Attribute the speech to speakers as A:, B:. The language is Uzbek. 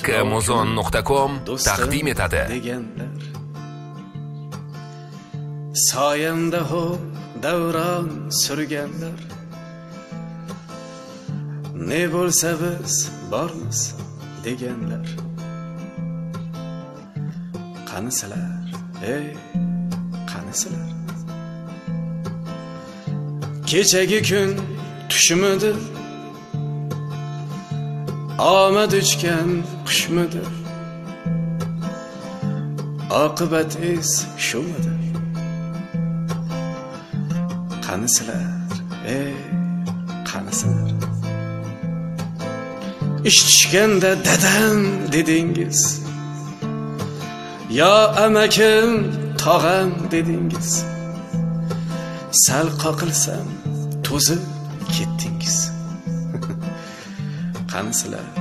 A: Makkmuzon.com taqdim etadi.
B: Deganlar soyamda ho davron surganlar, ne bo'lsa biz bormiz deganlar. Qanisilar, qanisilar? Kechagi kun tushimidir, omad uchgan qushmidir, oqibat es shumidir? Qanisilar, qanisilar? Ish tushganda dadam dedingiz, yo amakim tog'am dedingiz, sal qoqilsam to'zib ketdingiz. Qanisilar?